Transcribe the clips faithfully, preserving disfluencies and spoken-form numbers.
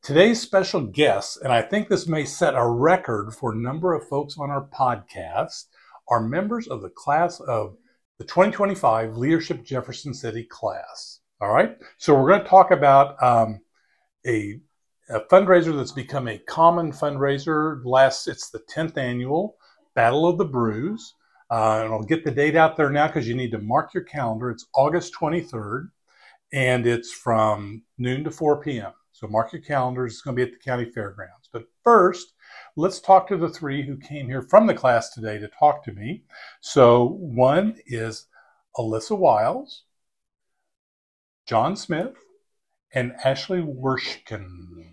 Today's special guests, and I think this may set a record for a number of folks on our podcast, are members of the class of the twenty twenty-five Leadership Jefferson City class. All right. So we're going to talk about um, a, a fundraiser that's become a common fundraiser. Last, it's the tenth annual Battle of the Brews. Uh, and I'll get the date out there now because you need to mark your calendar. It's August twenty-third, and it's from noon to four p.m. So mark your calendars. It's going to be at the county fairgrounds. But first, let's talk to the three who came here from the class today to talk to me. So one is Alyssa Wiles, John Smith, and Ashley Wershkin.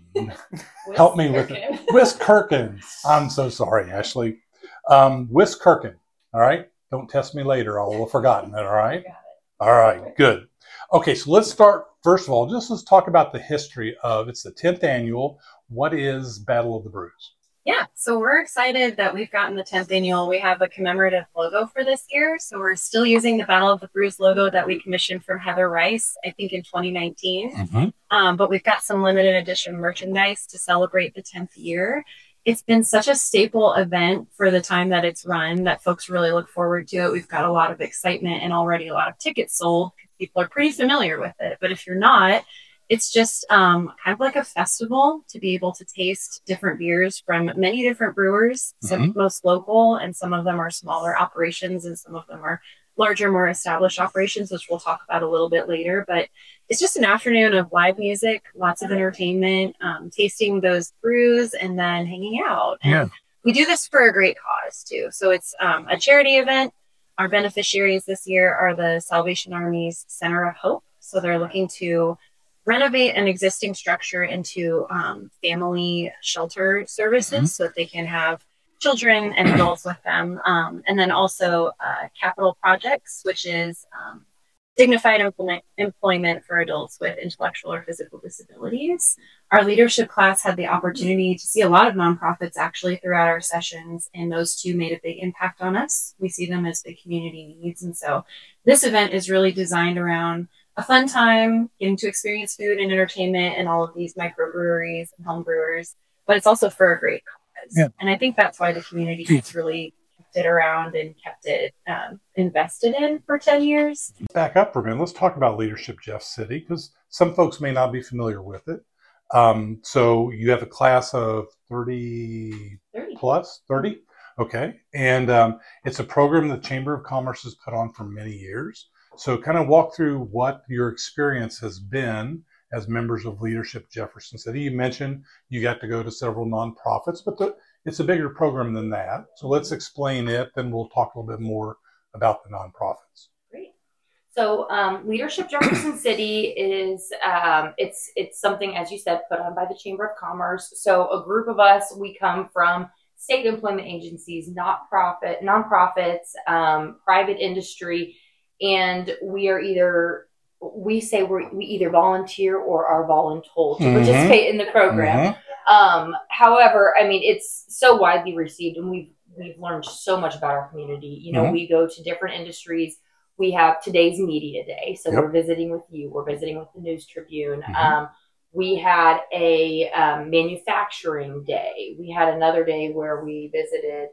Help me with it. Wiskirkin. I'm so sorry, Ashley. Um, Wiskirkin. All right. Don't test me later. I'll have forgotten it. All right. All right. Good. Okay. So let's start. First of all, just let's talk about the history of, it's the tenth annual. What is Battle of the Brews? Yeah, so we're excited that we've gotten the tenth annual. We have a commemorative logo for this year. So we're still using the Battle of the Brews logo that we commissioned from Heather Rice, I think in twenty nineteen. Mm-hmm. Um, but we've got some limited edition merchandise to celebrate the tenth year. It's been such a staple event for the time that it's run that folks really look forward to it. We've got a lot of excitement and already a lot of tickets sold. People are pretty familiar with it. But if you're not, it's just um, kind of like a festival to be able to taste different beers from many different brewers, some mm-hmm. most local, and some of them are smaller operations, and some of them are larger, more established operations, which we'll talk about a little bit later. But it's just an afternoon of live music, lots of entertainment, um, tasting those brews, and then hanging out. And yeah. we do this for a great cause, too. So it's um, a charity event. Our beneficiaries this year are the Salvation Army's Center of Hope. So they're looking to renovate an existing structure into um, family shelter services mm-hmm. so that they can have children and adults with them. Um, and then also uh, Capital Projects, which is um, dignified employment, employment for adults with intellectual or physical disabilities. Our leadership class had the opportunity to see a lot of nonprofits actually throughout our sessions, and those two made a big impact on us. We see them as big community needs. And so this event is really designed around a fun time, getting to experience food and entertainment and all of these microbreweries and home brewers, but it's also for a great cause. Yeah. And I think that's why the community has really kept it around and kept it um, invested in for ten years. Back up for a minute. Let's talk about Leadership Jeff City, because some folks may not be familiar with it. Um, so you have a class of thirty, thirty. Plus, thirty? Okay. And um, it's a program the Chamber of Commerce has put on for many years. So kind of walk through what your experience has been as members of Leadership Jefferson City. You mentioned you got to go to several nonprofits, but the, it's a bigger program than that. So let's explain it, then we'll talk a little bit more about the nonprofits. Great. So um, Leadership Jefferson City is, um, it's, it's something, as you said, put on by the Chamber of Commerce. So a group of us, we come from state employment agencies, not profit, nonprofits, um, private industry, and we are either, we say we're, we either volunteer or are voluntold to mm-hmm. participate in the program. Mm-hmm. Um, however, I mean, it's so widely received, and we've, we've learned so much about our community. You know, mm-hmm. we go to different industries. We have today's media day. So yep. we're visiting with you. We're visiting with the News Tribune. Mm-hmm. Um, we had a um, manufacturing day. We had another day where we visited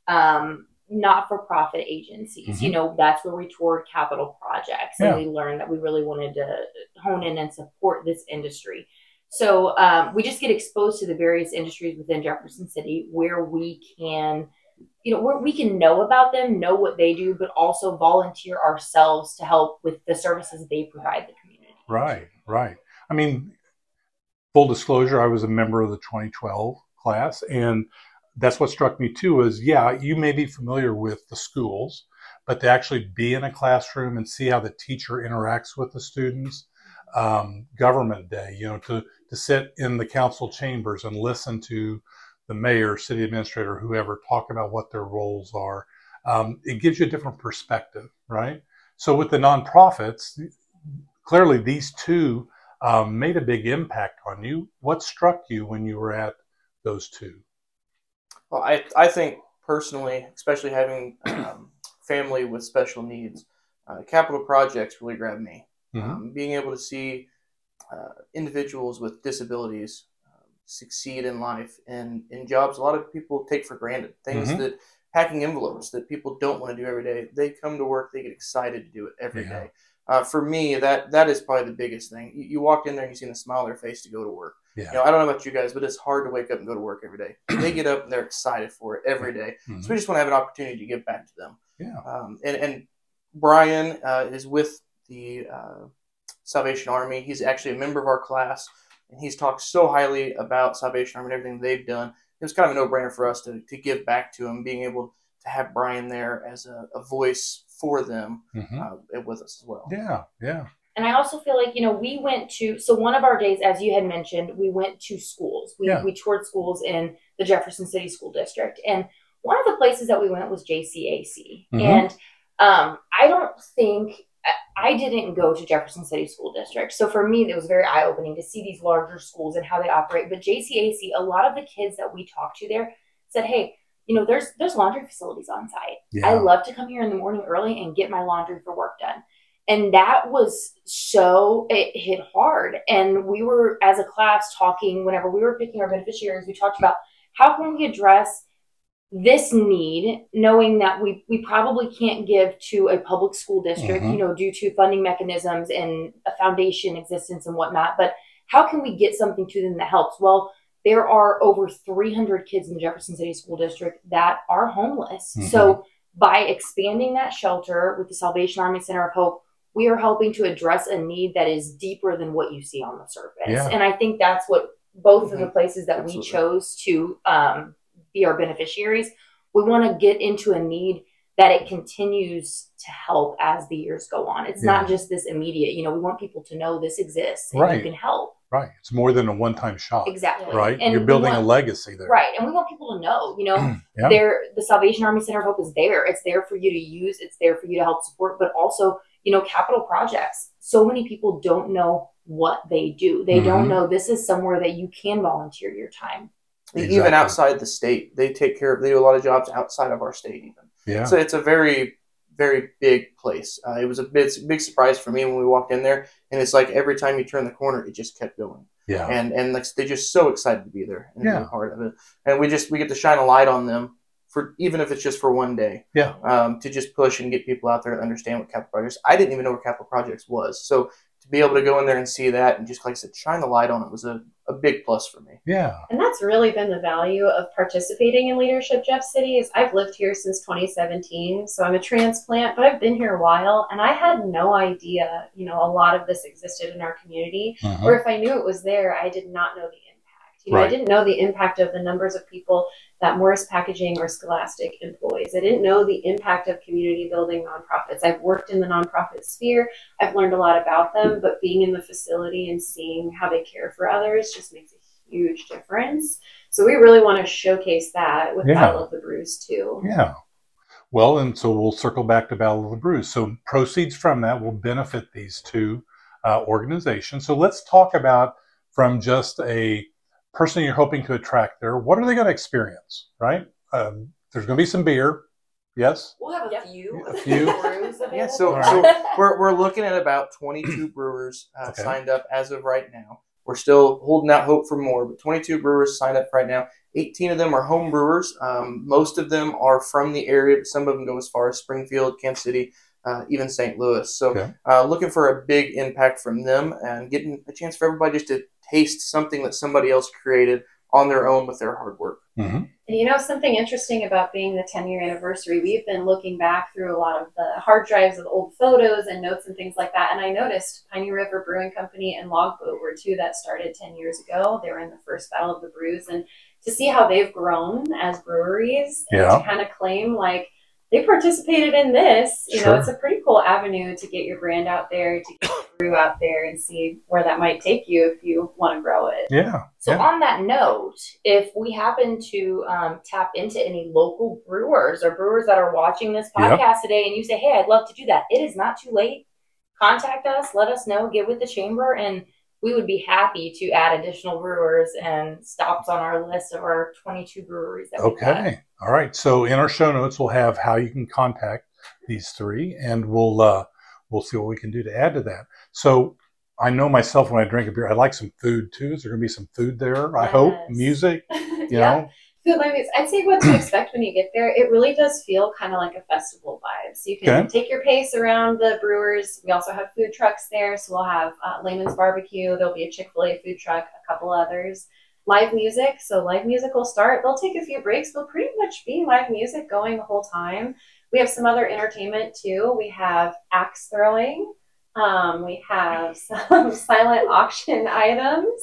um, not-for-profit agencies. Mm-hmm. You know, that's where we toured Capital Projects, and yeah. we learned that we really wanted to hone in and support this industry. So um, we just get exposed to the various industries within Jefferson City where we can, you know, where we can know about them, know what they do, but also volunteer ourselves to help with the services they provide the community. Right, right. I mean, full disclosure, I was a member of the twenty twelve class, and that's what struck me too is, yeah, you may be familiar with the schools, but to actually be in a classroom and see how the teacher interacts with the students, um, government day, you know, to, to sit in the council chambers and listen to the mayor, city administrator, whoever talk about what their roles are. Um, it gives you a different perspective, right? So with the nonprofits, clearly these two um, made a big impact on you. What struck you when you were at those two? Well, I I think personally, especially having um, family with special needs, uh, Capital Projects really grabbed me. Mm-hmm. Um, being able to see uh, individuals with disabilities um, succeed in life and in jobs a lot of people take for granted. Things Mhm. that packing envelopes that people don't want to do every day. They come to work, they get excited to do it every Yeah. day. Uh, for me, that that is probably the biggest thing. You, you walk in there and you see a smile on their face to go to work. Yeah. You know, I don't know about you guys, but it's hard to wake up and go to work every day. They get up and they're excited for it every day. Mhm. So we just want to have an opportunity to give back to them. Yeah. Um, and, and Brian uh, is with the uh, Salvation Army. He's actually a member of our class, and he's talked so highly about Salvation Army and everything they've done. It was kind of a no-brainer for us to, to give back to him, being able to have Brian there as a, a voice for them Mhm. uh, with us as well. Yeah. Yeah. And I also feel like, you know, we went to, so one of our days, as you had mentioned, we went to schools. We, Yeah. we toured schools in the Jefferson City School District. And one of the places that we went was J C A C. Mhm. And um, I don't think, I didn't go to Jefferson City School District. So for me, it was very eye-opening to see these larger schools and how they operate. But J C A C, a lot of the kids that we talked to there said, hey, you know, there's there's laundry facilities on site. Yeah. I love to come here in the morning early and get my laundry for work done. And that was so, it hit hard. And we were, as a class, talking, whenever we were picking our beneficiaries, we talked about how can we address this need, knowing that we, we probably can't give to a public school district, Mhm. you know, due to funding mechanisms and a foundation existence and whatnot. But how can we get something to them that helps? Well, there are over three hundred kids in the Jefferson City School District that are homeless. Mhm. So by expanding that shelter with the Salvation Army Center of Hope, we are helping to address a need that is deeper than what you see on the surface. Yeah. And I think that's what both Mhm. of the places that Absolutely. we chose to um, be our beneficiaries, we want to get into a need that it continues to help as the years go on. It's Yeah. not just this immediate, you know, we want people to know this exists and Right. you can help. Right. It's more than a one-time shot. Exactly. Right. And You're we building want- a legacy there. Right. And we want people to know, you know, Yeah. there, the Salvation Army Center of Hope is there. It's there for you to use. It's there for you to help support, but also, you know, capital projects. So many people don't know what they do. They Mhm. don't know this is somewhere that you can volunteer your time. Exactly. Even outside the state, they take care of, they do a lot of jobs outside of our state even. Yeah. So it's a very, very big place. Uh, it was a big, big surprise for me when we walked in there, and it's like every time you turn the corner, it just kept going. Yeah. And and like they're just so excited to be there and Yeah. be a part of it. And we just we get to shine a light on them for even if it's just for one day. Yeah. Um, to just push and get people out there to understand what capital projects. I didn't even know what capital projects was. So to be able to go in there and see that and just like I said, shine the light on it was a, a big plus for me. Yeah. And that's really been the value of participating in Leadership Jeff City. Is I've lived here since twenty seventeen, so I'm a transplant, but I've been here a while, and I had no idea, you know, a lot of this existed in our community. Mhm. Or if I knew it was there, I did not know the impact. You know, Right. I didn't know the impact of the numbers of people that Morris Packaging or Scholastic employs. I didn't know the impact of community building nonprofits. I've worked in the nonprofit sphere. I've learned a lot about them, but being in the facility and seeing how they care for others just makes a huge difference. So we really want to showcase that with Yeah. Battle of the Brews too. Yeah. Well, and so we'll circle back to Battle of the Brews. So proceeds from that will benefit these two uh, organizations. So let's talk about from just a person you're hoping to attract there, what are they going to experience, right? Um, there's going to be some beer. Yes? We'll have a Yep. few. A few. brews Yeah, available. so, All so right. we're, we're looking at about twenty-two brewers uh, Okay. signed up as of right now. We're still holding out hope for more, but twenty-two brewers signed up right now. eighteen of them are home brewers. Um, most of them are from the area, but some of them go as far as Springfield, Kansas City, uh, even Saint Louis. So Okay. uh, looking for a big impact from them and getting a chance for everybody just to taste something that somebody else created on their own with their hard work. Mm-hmm. And you know, something interesting about being the ten year anniversary, we've been looking back through a lot of the hard drives of old photos and notes and things like that. And I noticed Piney River Brewing Company and Logboat were two that started ten years ago. They were in the first Battle of the Brews. And to see how they've grown as breweries and Yeah. to kind of claim like they participated in this, you Sure. know, it's a pretty cool avenue to get your brand out there, to get your brew out there and see where that might take you if you want to grow it. Yeah. So yeah. on that note, if we happen to um, tap into any local brewers or brewers that are watching this Yep. podcast today and you say, hey, I'd love to do that, it is not too late. Contact us, let us know, get with the chamber, and we would be happy to add additional brewers and stops on our list of our twenty-two breweries that we've got. Okay. All right. So in our show notes, we'll have how you can contact these three, and we'll uh, we'll see what we can do to add to that. So I know myself when I drink a beer, I like some food too. Is there going to be some food there? I Yes. hope. Music, you Yeah. know? Food live music. I'd say what to expect when you get there. It really does feel kind of like a festival vibe. So you can Okay. take your pace around the brewers. We also have food trucks there. So we'll have uh, Layman's Barbecue. There'll be a Chick-fil-A food truck, a couple others. Live music. So live music will start. They'll take a few breaks. They'll pretty much be live music going the whole time. We have some other entertainment too. We have axe throwing. Um, we have some silent auction items.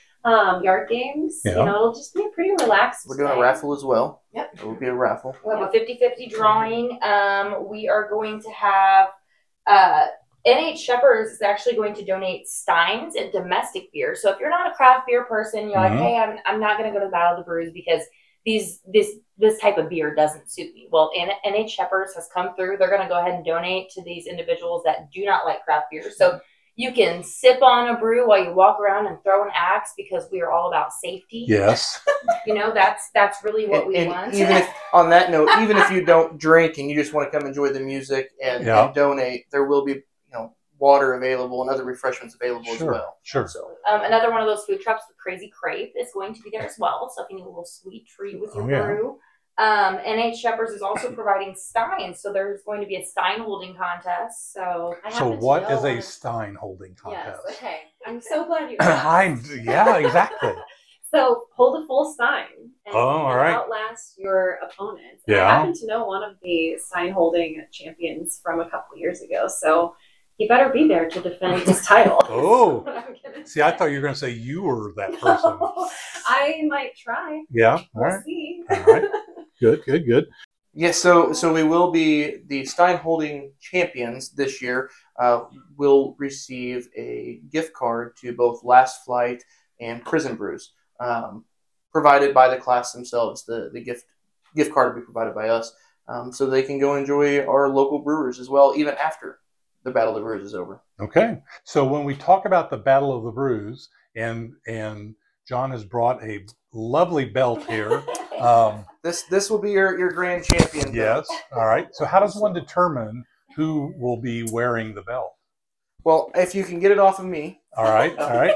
Um, yard games. Yeah. You know, it'll just be a pretty relaxed. We're doing day. a raffle as well. Yep. It will be a raffle. We have a fifty-fifty drawing. Um, we are going to have uh, N H Shepherds is actually going to donate steins and domestic beer. So if you're not a craft beer person, you're Mhm. like, hey, I'm, I'm not going to go to the Battle of the Brews because these this this type of beer doesn't suit me. Well, N H Shepherds has come through. They're going to go ahead and donate to these individuals that do not like craft beer. So you can sip on a brew while you walk around and throw an axe because we are all about safety. Yes. You know, that's that's really what And, we and want. even if, on that note, even if you don't drink and you just want to come enjoy the music and, Yeah. and donate, there will be, you know, water available and other refreshments available as Sure. well. Sure. So Um, another one of those food trucks, the Crazy Crepe, is going to be there as well. So if you need a little sweet treat with your Oh, yeah. brew. Um, N H Shepherds is also providing steins. So there's going to be a stein holding contest. So I So happen to what know is a one- Stein holding Yes. contest? Okay. I'm so glad you asked. I'm, yeah, exactly. So hold a full stein and, Oh, all and right. outlast your opponent. And Yeah. I happen to know one of the stein holding champions from a couple years ago. So he better be there to defend his title. Oh. That's what I'm gonna See, I say. thought you were going to say you were that person. No, I might try. Yeah. All We'll right. see. All right. Good, good, good. yes, so so we will be the Stein Holding champions this year. Uh, will receive a gift card to both Last Flight and Prison Brews, um, provided by the class themselves. The the gift gift card will be provided by us, um, so they can go enjoy our local brewers as well, even after the Battle of the Brewers is over. Okay. So when we talk about the Battle of the Brews, and and John has brought a lovely belt here. Um, This this will be your, your grand champion. yes. All right. So how does one determine who will be wearing the belt? Well, if you can get it off of me, All right. All right.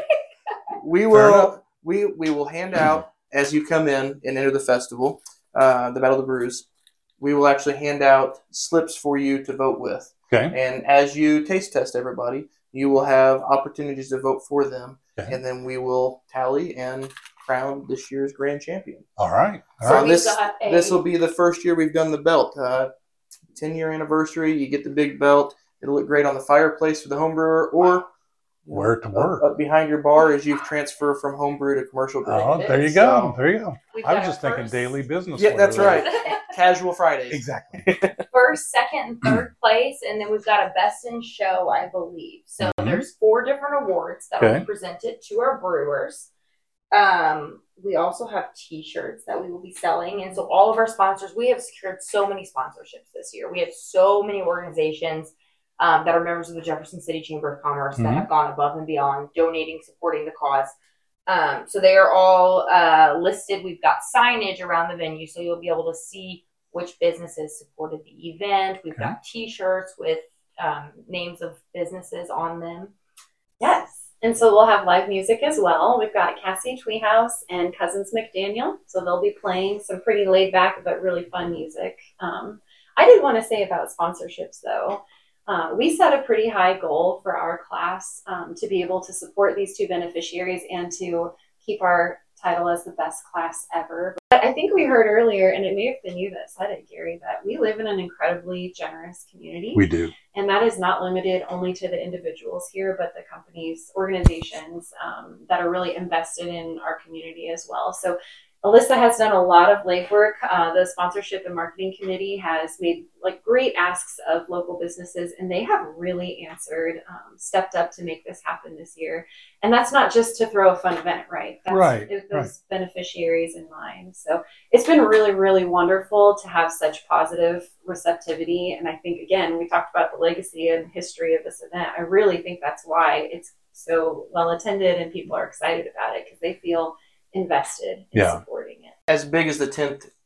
we Fair will enough. we we will hand out as you come in and enter the festival, uh, the Battle of the Brews. We will actually hand out slips for you to vote with, Okay. and as you taste test everybody, you will have opportunities to vote for them, Okay. and then we will tally and crown this year's grand champion. All right. All So right. we've this got a- this will be the first year we've done the belt. Uh, ten year anniversary. You get the big belt. It'll look great on the fireplace for the home brewer, or Where it to up, work. up behind your bar as you've transferred from home brew to commercial brew. Oh, there you go. So- There you go. We've I was got just our thinking first- daily business. Yeah, that's wear. right. Casual Fridays. Exactly. First, second, and third place, and then we've got a best in show, I believe. So Mhm. there's four different awards that will Okay. be presented to our brewers. Um, we also have T-shirts that we will be selling, and so all of our sponsors, we have secured so many sponsorships this year. We have so many organizations um, that are members of the Jefferson City Chamber of Commerce Mhm. that have gone above and beyond, donating, supporting the cause. Um, so they are all uh, listed. We've got signage around the venue, so you'll be able to see which businesses supported the event. We've Okay. got T-shirts with um, names of businesses on them. Yes. And so we'll have live music as well. We've got Cassie Tweehouse and Cousins McDaniel. So they'll be playing some pretty laid back but really fun music. Um, I did want to say about sponsorships though. Uh, we set a pretty high goal for our class um, to be able to support these two beneficiaries and to keep our title as the best class ever. But I think we heard earlier, and it may have been you that said it, Gary, that we live in an incredibly generous community. We do. And that is not limited only to the individuals here, but the companies, organizations um, that are really invested in our community as well. So Alyssa has done a lot of legwork. Uh, the sponsorship and marketing committee has made like great asks of local businesses, and they have really answered, um, stepped up to make this happen this year. And that's not just to throw a fun event, right? That's Right, with those beneficiaries in mind. So it's been really, really wonderful to have such positive receptivity. And I think, again, we talked about the legacy and history of this event. I really think that's why it's so well attended and people are excited about it because they feel invested in Yeah. supporting it. As big as the tenth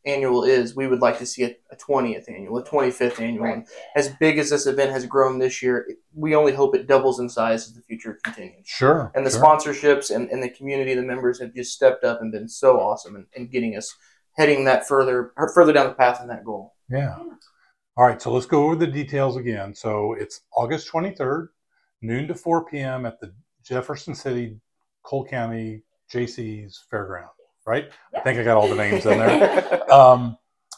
annual is, we would like to see a, a twentieth annual, a twenty-fifth annual. Right. And as big as this event has grown this year, we only hope it doubles in size as the future continues. Sure. And the sure. sponsorships and, and the community, the members have just stepped up and been so awesome in, in getting us heading that further, further down the path in that goal. Yeah. All right. So let's go over the details again. So it's August twenty-third, noon to four p.m. at the Jefferson City, Cole County J C's Fairground, right? Yep. I think I got all the names in there. Um,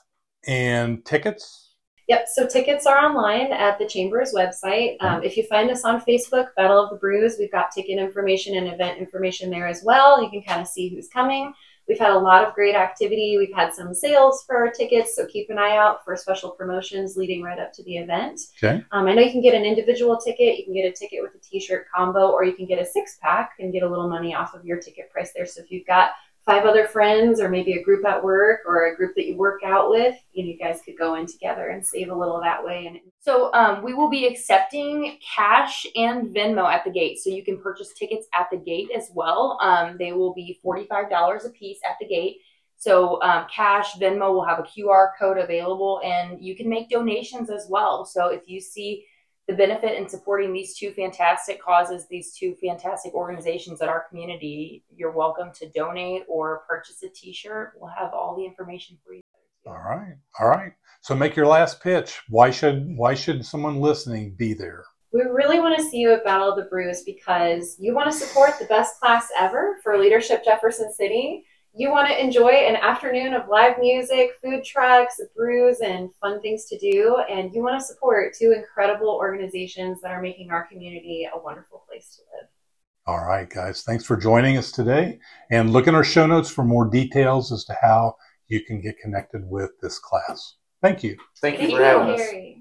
and tickets? Yep, so tickets are online at the Chamber's website. Um, if you find us on Facebook, Battle of the Brews, we've got ticket information and event information there as well. You can kind of see who's coming. We've had a lot of great activity. We've had some sales for our tickets, so keep an eye out for special promotions leading right up to the event. Okay. Um, I know you can get an individual ticket. You can get a ticket with a t-shirt combo, or you can get a six-pack and get a little money off of your ticket price there. So if you've got five other friends or maybe a group at work or a group that you work out with, you know, you guys could go in together and save a little that way. And So um, we will be accepting cash and Venmo at the gate. So you can purchase tickets at the gate as well. Um, they will be forty-five dollars a piece at the gate. So um, cash, Venmo will have a Q R code available, and you can make donations as well. So if you see the benefit in supporting these two fantastic causes, these two fantastic organizations in our community, you're welcome to donate or purchase a t-shirt. We'll have all the information for you. All right. All right. So make your last pitch. Why should why should someone listening be there? we really want to see you at Battle of the Brews because you want to support the best class ever for Leadership Jefferson City. You want to enjoy an afternoon of live music, food trucks, brews, and fun things to do. And you want to support two incredible organizations that are making our community a wonderful place to live. All right, guys. Thanks for joining us today. And look in our show notes for more details as to how you can get connected with this class. Thank you. Thank you Thank for having you, us. Harry.